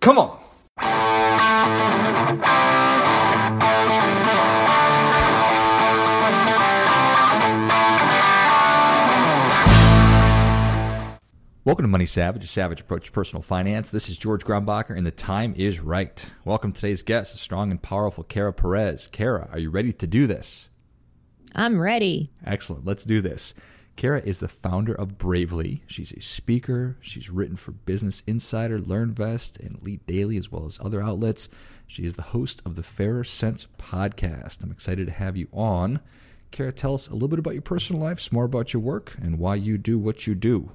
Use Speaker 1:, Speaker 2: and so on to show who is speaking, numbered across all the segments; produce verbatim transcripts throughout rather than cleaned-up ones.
Speaker 1: Come on. Welcome to Money Savage, a savage approach to personal finance. This is George Grumbacher, and the time is right. Welcome to today's guest, strong and powerful Kara Perez. Kara, are you ready to do this?
Speaker 2: I'm ready.
Speaker 1: Excellent. Let's do this. Kara is the founder of Bravely. She's a speaker. She's written for Business Insider, LearnVest, and Elite Daily, as well as other outlets. She is the host of the Fairer Cents podcast. I'm excited to have you on. Kara, tell us a little bit about your personal life, some more about your work, and why you do what you do.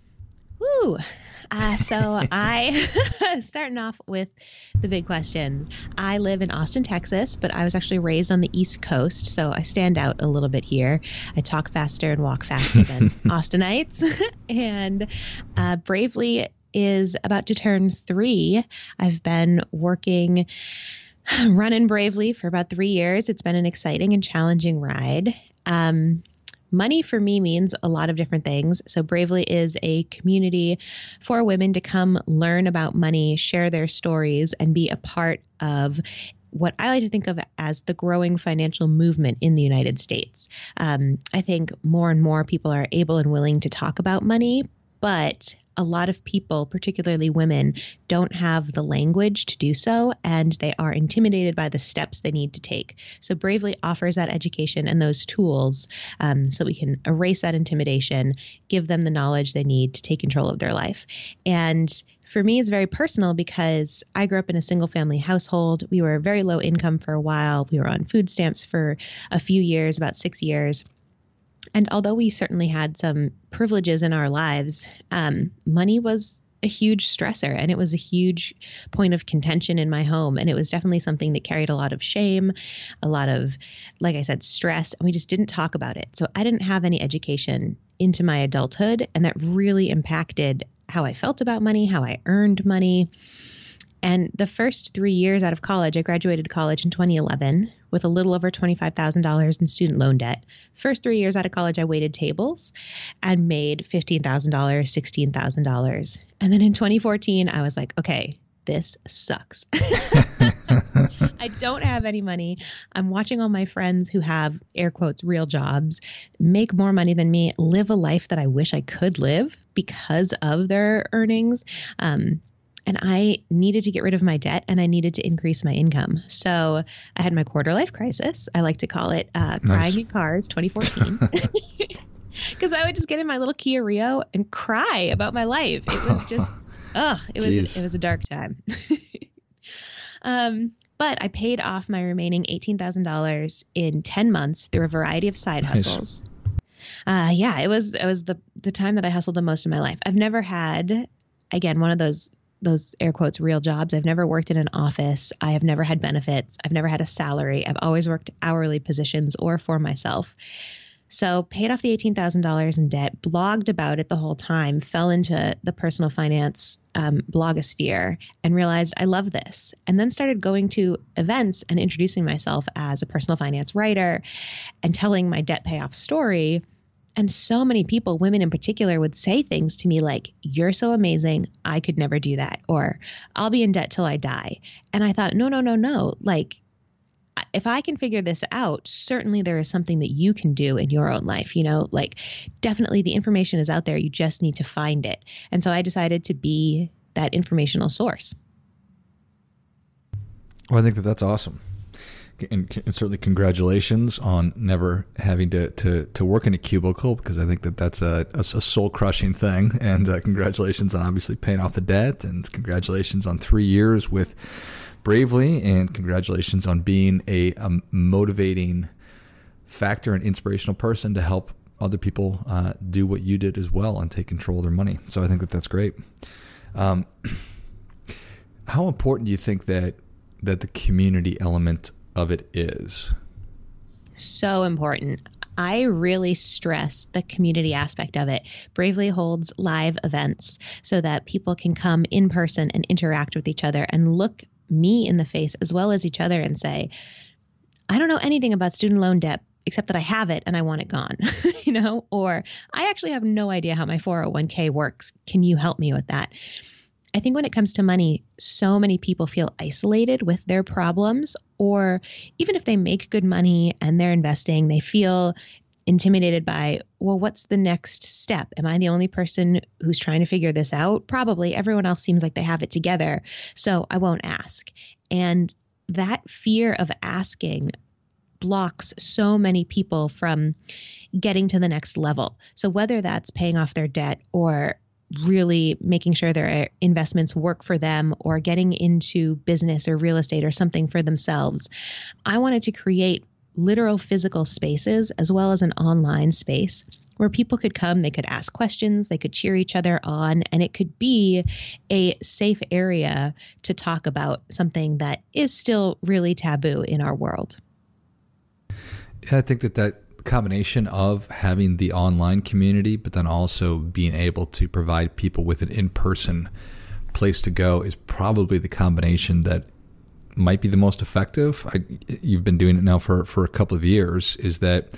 Speaker 2: Woo! Uh, so I, starting off with the big question. I live in Austin, Texas, but I was actually raised on the East Coast, so I stand out a little bit here. I talk faster and walk faster than Austinites. and uh, Bravely is about to turn three. I've been working, running Bravely for about three years. It's been an exciting and challenging ride. Um, Money for me means a lot of different things. So Bravely is a community for women to come learn about money, share their stories, and be a part of what I like to think of as the growing financial movement in the United States. Um, I think more and more people are able and willing to talk about money, but a lot of people, particularly women, don't have the language to do so, and they are intimidated by the steps they need to take. So Bravely offers that education and those tools um, so we can erase that intimidation, give them the knowledge they need to take control of their life. And for me, it's very personal because I grew up in a single family household. We were very low income for a while. We were on food stamps for a few years, about six years. And although we certainly had some privileges in our lives, um, money was a huge stressor, and it was a huge point of contention in my home. And it was definitely something that carried a lot of shame, a lot of, like I said, stress, and we just didn't talk about it. So I didn't have any education into my adulthood, and that really impacted how I felt about money, how I earned money. And the first three years out of college, I graduated college in twenty eleven with a little over twenty-five thousand dollars in student loan debt. First three years out of college, I waited tables and made fifteen thousand dollars, sixteen thousand dollars. And then in twenty fourteen, I was like, okay, this sucks. I don't have any money. I'm watching all my friends who have, air quotes, real jobs, make more money than me, live a life that I wish I could live because of their earnings. Um, And I needed to get rid of my debt, and I needed to increase my income. So I had my quarter life crisis. I like to call it uh,
Speaker 1: Nice.
Speaker 2: Crying in Cars twenty fourteen. Because I would just get in my little Kia Rio and cry about my life. It was just, ugh, it was
Speaker 1: Jeez.
Speaker 2: it was a dark time. um, but I paid off my remaining eighteen thousand dollars in ten months through a variety of side
Speaker 1: Nice.
Speaker 2: hustles. Uh, yeah, it was it was the the time that I hustled the most in my life. I've never had, again, one of those those air quotes real jobs. I've never worked in an office. I have never had benefits. I've never had a salary. I've always worked hourly positions or for myself. So paid off the eighteen thousand dollars in debt, blogged about it the whole time, fell into the personal finance um, blogosphere and realized I love this. And then started going to events and introducing myself as a personal finance writer and telling my debt payoff story. And so many people, women in particular, would say things to me like, you're so amazing, I could never do that. Or I'll be in debt till I die. And I thought, no, no, no, no. Like, if I can figure this out, certainly there is something that you can do in your own life. You know, like definitely the information is out there. You just need to find it. And so I decided to be that informational source.
Speaker 1: Well, I think that that's awesome. And, and certainly congratulations on never having to, to, to work in a cubicle, because I think that that's a, a, a soul-crushing thing. And uh, congratulations on obviously paying off the debt, and congratulations on three years with Bravely, and congratulations on being a, a motivating factor and inspirational person to help other people uh, do what you did as well and take control of their money. So I think that that's great. Um, how important do you think that that the community element of it is?
Speaker 2: So important. I really stress the community aspect of it. Bravely holds live events so that people can come in person and interact with each other and look me in the face as well as each other and say, I don't know anything about student loan debt except that I have it and I want it gone, you know, or I actually have no idea how my four oh one k works. Can you help me with that? I think when it comes to money, so many people feel isolated with their problems, or even if they make good money and they're investing, they feel intimidated by, well, what's the next step? Am I the only person who's trying to figure this out? Probably. Everyone else seems like they have it together, so I won't ask. And that fear of asking blocks so many people from getting to the next level. So whether that's paying off their debt or really making sure their investments work for them or getting into business or real estate or something for themselves, I wanted to create literal physical spaces as well as an online space where people could come, they could ask questions, they could cheer each other on, and it could be a safe area to talk about something that is still really taboo in our world.
Speaker 1: Yeah, I think that that combination of having the online community, but then also being able to provide people with an in-person place to go is probably the combination that might be the most effective. I, you've been doing it now for, for a couple of years. Is that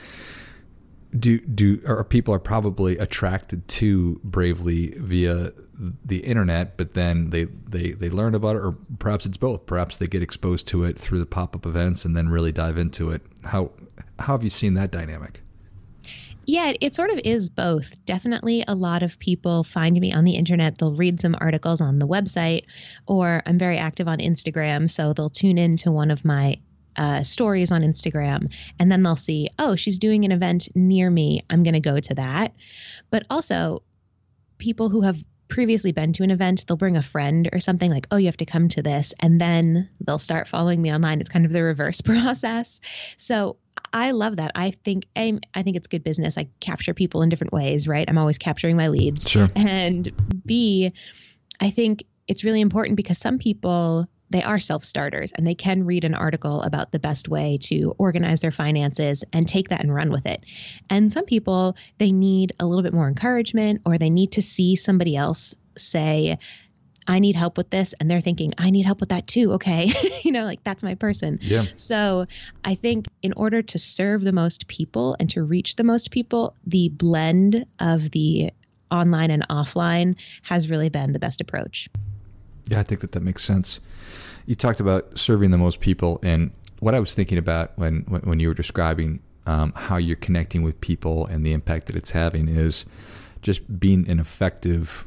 Speaker 1: do do or people are probably attracted to Bravely via the internet, but then they, they, they learn about it, or perhaps it's both. Perhaps they get exposed to it through the pop-up events and then really dive into it. How how have you seen that dynamic?
Speaker 2: Yeah, it sort of is both. Definitely a lot of people find me on the internet. They'll read some articles on the website, or I'm very active on Instagram. So they'll tune into one of my uh, stories on Instagram, and then they'll see, oh, she's doing an event near me. I'm going to go to that. But also people who have previously been to an event, they'll bring a friend or something like, oh, you have to come to this. And then they'll start following me online. It's kind of the reverse process. So I love that. I think I, I think it's good business. I capture people in different ways, right? I'm always capturing my leads.
Speaker 1: Sure.
Speaker 2: And B, I think it's really important because some people, they are self-starters and they can read an article about the best way to organize their finances and take that and run with it. And some people, they need a little bit more encouragement, or they need to see somebody else say, I need help with this. And they're thinking, I need help with that too. Okay. you know, like that's my person.
Speaker 1: Yeah.
Speaker 2: So I think in order to serve the most people and to reach the most people, the blend of the online and offline has really been the best approach.
Speaker 1: Yeah, I think that that makes sense. You talked about serving the most people, and what I was thinking about when, when, when you were describing um, how you're connecting with people and the impact that it's having is just being an effective,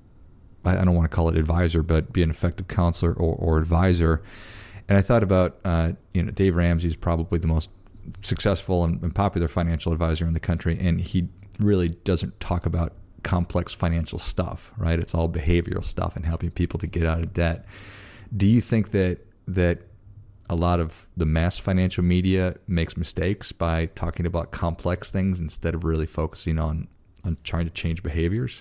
Speaker 1: I don't want to call it advisor, but be an effective counselor or, or advisor. And I thought about, uh, you know, Dave Ramsey is probably the most successful and, and popular financial advisor in the country, and he really doesn't talk about complex financial stuff, right? It's all behavioral stuff and helping people to get out of debt. Do you think that that a lot of the mass financial media makes mistakes by talking about complex things instead of really focusing on, on trying to change behaviors?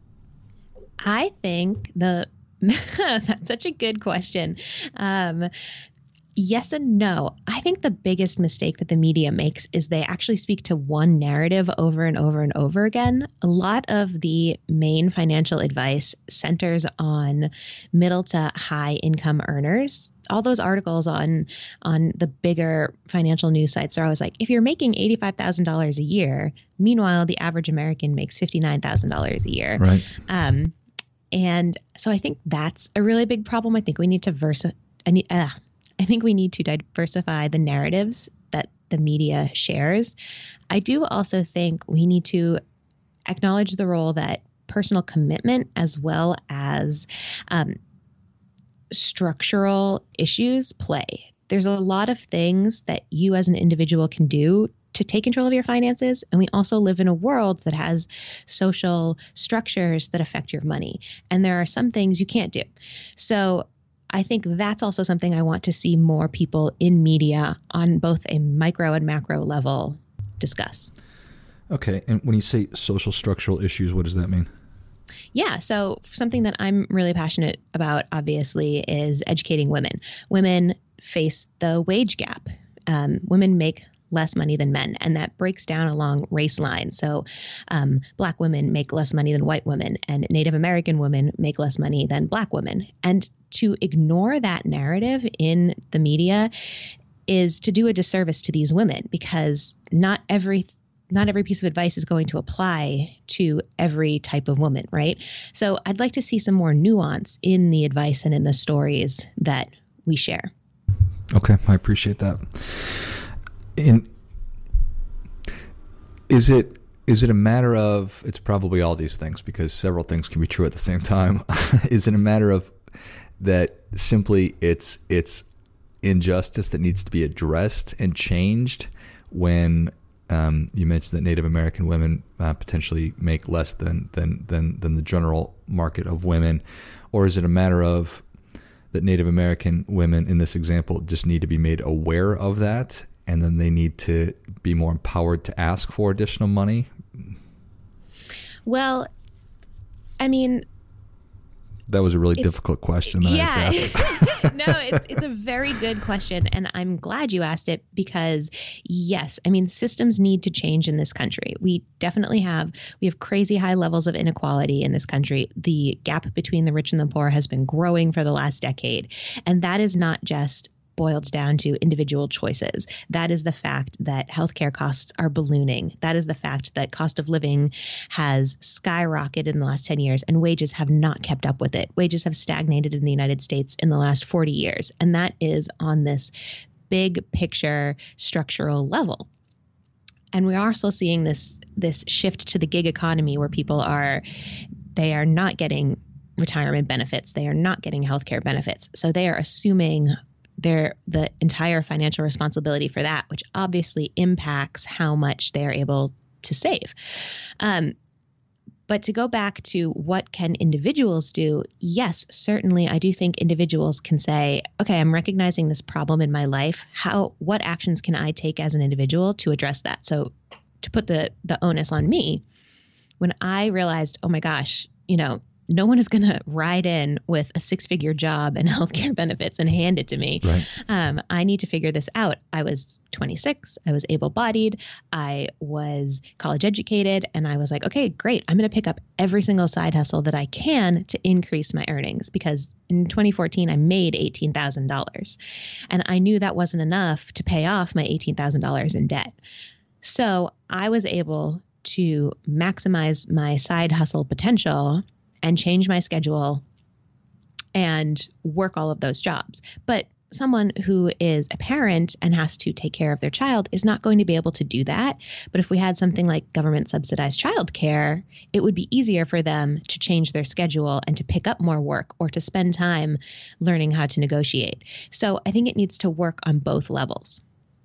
Speaker 2: I think the that's such a good question. Um, yes and no. I think the biggest mistake that the media makes is they actually speak to one narrative over and over and over again. A lot of the main financial advice centers on middle to high income earners. All those articles on on the bigger financial news sites are always like, if you're making eighty-five thousand dollars a year, meanwhile, the average American makes fifty-nine thousand dollars a year.
Speaker 1: Right.
Speaker 2: Um, and so I think that's a really big problem. I think we need to versa. I need, uh, I think we need to diversify the narratives that the media shares. I do also think we need to acknowledge the role that personal commitment as well as um, structural issues play. There's a lot of things that you as an individual can do to take control of your finances. And we also live in a world that has social structures that affect your money. And there are some things you can't do. So I think that's also something I want to see more people in media on both a micro and macro level discuss.
Speaker 1: Okay. And when you say social structural issues, what does that mean?
Speaker 2: Yeah. So something that I'm really passionate about, obviously, is educating women. Women face the wage gap. Um, women make less money than men, and that breaks down along race lines. So um, Black women make less money than white women, and Native American women make less money than Black women. And to ignore that narrative in the media is to do a disservice to these women, because not every not every piece of advice is going to apply to every type of woman, right? So I'd like to see some more nuance in the advice and in the stories that we share.
Speaker 1: Okay, I appreciate that. In is it is it a matter of, it's probably all these things because several things can be true at the same time. Is it a matter of that simply it's it's injustice that needs to be addressed and changed when um, you mentioned that Native American women uh, potentially make less than, than than than the general market of women, or is it a matter of that Native American women in this example just need to be made aware of that, and then they need to be more empowered to ask for additional money?
Speaker 2: Well, I mean,
Speaker 1: that was a really difficult question that
Speaker 2: yeah.
Speaker 1: I was asking.
Speaker 2: No, it's it's a very good question, and I'm glad you asked it because, yes, I mean, systems need to change in this country. We definitely have we have crazy high levels of inequality in this country. The gap between the rich and the poor has been growing for the last decade, and that is not just boiled down to individual choices. That is the fact that healthcare costs are ballooning. That is the fact that cost of living has skyrocketed in the last ten years and wages have not kept up with it. Wages have stagnated in the United States in the last forty years. And that is on this big picture structural level. And we're also seeing this, this shift to the gig economy where people are, they are not getting retirement benefits. They are not getting healthcare benefits. So they are assuming their the entire financial responsibility for that, which obviously impacts how much they're able to save. Um, but to go back to what can individuals do, yes, certainly I do think individuals can say, okay, I'm recognizing this problem in my life. How, what actions can I take as an individual to address that? So to put the the onus on me, when I realized, oh my gosh, you know, no one is going to ride in with a six-figure job and healthcare benefits and hand it to me.
Speaker 1: Right.
Speaker 2: Um, I need to figure this out. I was twenty-six. I was able-bodied. I was college educated. And I was like, okay, great. I'm going to pick up every single side hustle that I can to increase my earnings, because in twenty fourteen, I made eighteen thousand dollars. And I knew that wasn't enough to pay off my eighteen thousand dollars in debt. So I was able to maximize my side hustle potential and change my schedule and work all of those jobs. But someone who is a parent and has to take care of their child is not going to be able to do that. But if we had something like government subsidized childcare, it would be easier for them to change their schedule and to pick up more work or to spend time learning how to negotiate. So I think it needs to work on both levels.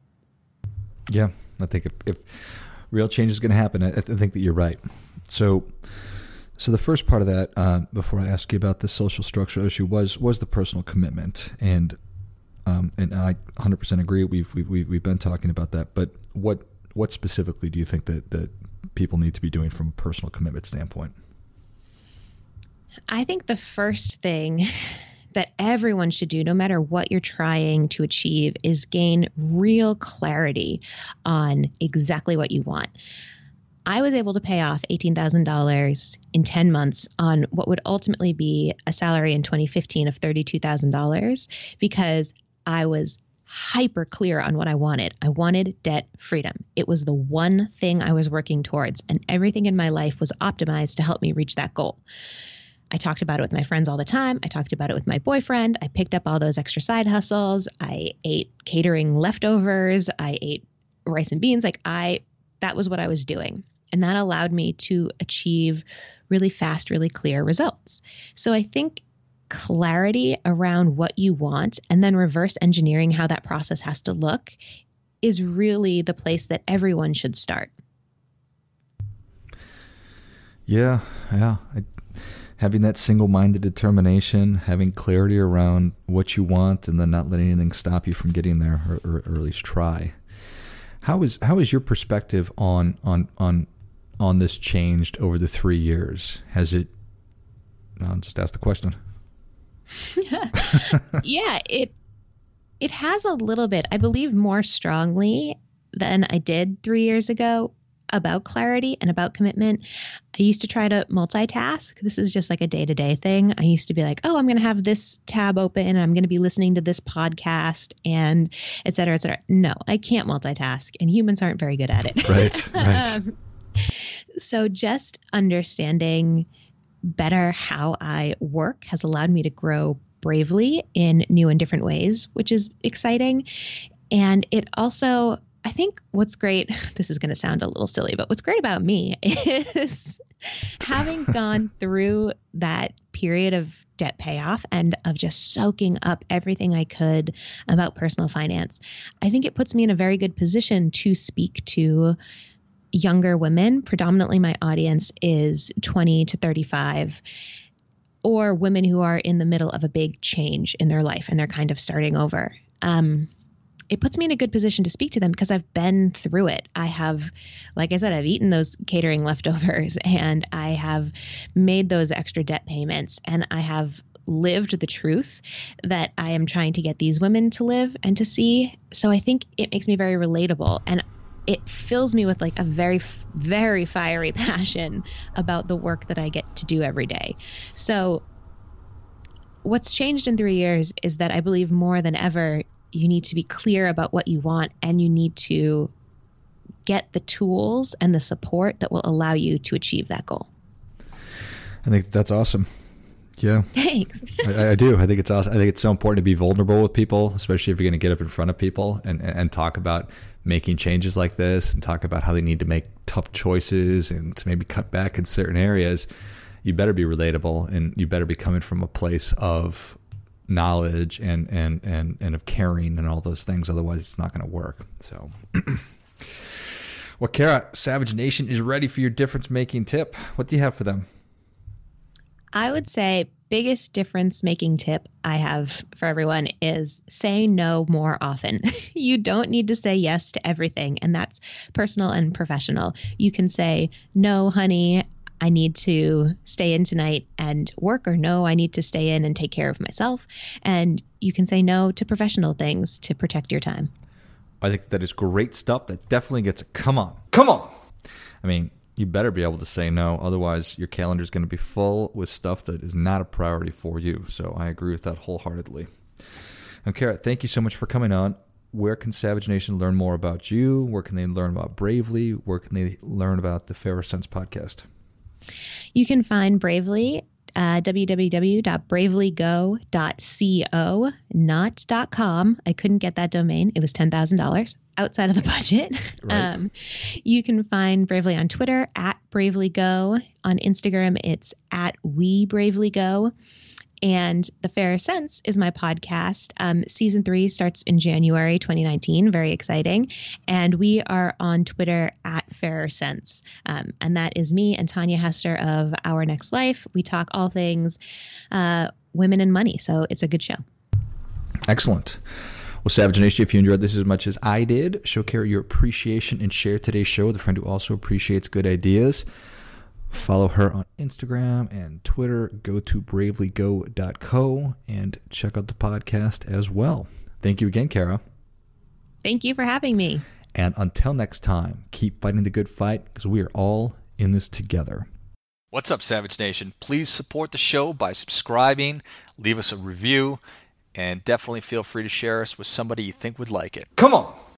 Speaker 1: Yeah, I think if, if real change is going to happen, I, I think that you're right. So So the first part of that, uh, before I ask you about the social structural issue, was was the personal commitment, and um, and I one hundred percent agree. We've we've we've been talking about that, but what what specifically do you think that that people need to be doing from a personal commitment standpoint?
Speaker 2: I think the first thing that everyone should do, no matter what you're trying to achieve, is gain real clarity on exactly what you want. I was able to pay off eighteen thousand dollars in ten months on what would ultimately be a salary in twenty fifteen of thirty-two thousand dollars because I was hyper clear on what I wanted. I wanted debt freedom. It was the one thing I was working towards, and everything in my life was optimized to help me reach that goal. I talked about it with my friends all the time. I talked about it with my boyfriend. I picked up all those extra side hustles. I ate catering leftovers. I ate rice and beans. Like I, that was what I was doing. And that allowed me to achieve really fast, really clear results. So I think clarity around what you want and then reverse engineering how that process has to look is really the place that everyone should start.
Speaker 1: Yeah, yeah. I, having that single-minded determination, having clarity around what you want, and then not letting anything stop you from getting there, or, or, or at least try. How is how is your perspective on on on on this changed over the three years? Has it? I'll just ask the question.
Speaker 2: Yeah, it it has a little bit. I believe more strongly than I did three years ago. about clarity and about commitment. I used to try to multitask. This is just like a day-to-day thing. I used to be like, oh, I'm going to have this tab open and I'm going to be listening to this podcast and et cetera, et cetera. No, I can't multitask, and humans aren't very good at it.
Speaker 1: Right, right.
Speaker 2: um, so just understanding better how I work has allowed me to grow bravely in new and different ways, which is exciting. And it also, I think what's great, this is going to sound a little silly, but what's great about me is having gone through that period of debt payoff and of just soaking up everything I could about personal finance. I think it puts me in a very good position to speak to younger women. Predominantly my audience is twenty to thirty-five, or women who are in the middle of a big change in their life and they're kind of starting over. Um, It puts me in a good position to speak to them because I've been through it. I have, like I said, I've eaten those catering leftovers, and I have made those extra debt payments, and I have lived the truth that I am trying to get these women to live and to see. So I think it makes me very relatable, and it fills me with like a very, very fiery passion about the work that I get to do every day. So what's changed in three years is that I believe more than ever, you need to be clear about what you want, and you need to get the tools and the support that will allow you to achieve that goal.
Speaker 1: I think that's awesome. Yeah.
Speaker 2: Thanks.
Speaker 1: I, I do. I think it's awesome. I think it's so important to be vulnerable with people, especially if you're going to get up in front of people and, and talk about making changes like this and talk about how they need to make tough choices and to maybe cut back in certain areas. You better be relatable, and you better be coming from a place of knowledge and, and, and, and of caring and all those things. Otherwise, it's not going to work. So, well, Kara, Savage Nation is ready for your difference-making tip. What do you have for them?
Speaker 2: I would say biggest difference making tip I have for everyone is say no more often. You don't need to say yes to everything, and that's personal and professional. You can say, no, honey, I need to stay in tonight and work, or no, I need to stay in and take care of myself. And you can say no to professional things to protect your time.
Speaker 1: I think that is great stuff. That definitely gets a come on. Come on. I mean, you better be able to say no. Otherwise, your calendar is going to be full with stuff that is not a priority for you. So I agree with that wholeheartedly. And Kara, thank you so much for coming on. Where can Savage Nation learn more about you? Where can they learn about Bravely? Where can they learn about the Fairer Cents podcast?
Speaker 2: You can find Bravely uh, w w w dot bravely go dot co, not .com. I couldn't get that domain. It was ten thousand dollars outside of the budget.
Speaker 1: Right.
Speaker 2: Um, you can find Bravely on Twitter at Bravely Go. On Instagram, it's at We Bravely Go. And The Fairer Cents is my podcast. Um, season three starts in January twenty nineteen. Very exciting. And we are on Twitter at Fairer Cents. Um, and that is me and Tanya Hester of Our Next Life. We talk all things uh, women and money. So it's a good show.
Speaker 1: Excellent. Well, Savage Nation, if you enjoyed this as much as I did, show Kara your appreciation and share today's show with a friend who also appreciates good ideas. Follow her on Instagram and Twitter. Go to bravely go dot co and check out the podcast as well. Thank you again, Kara.
Speaker 2: Thank you for having me.
Speaker 1: And until next time, keep fighting the good fight, because we are all in this together. What's up, Savage Nation? Please support the show by subscribing, leave us a review, and definitely feel free to share us with somebody you think would like it. Come on!